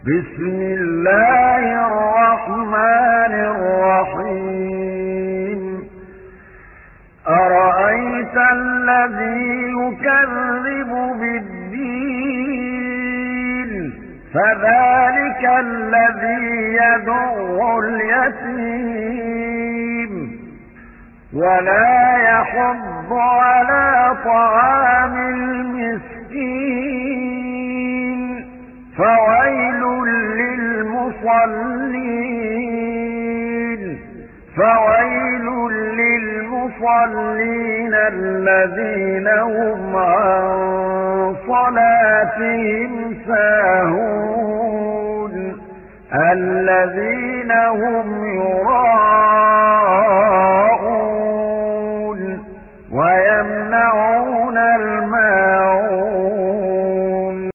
بسم الله الرحمن الرحيم أرأيت الذي يكذب بالدين فذلك الذي يدع اليتيم ولا يحض على طعام المسكين فويل للمصلين الذين هم عن صلاتهم ساهون الذين هم يراءون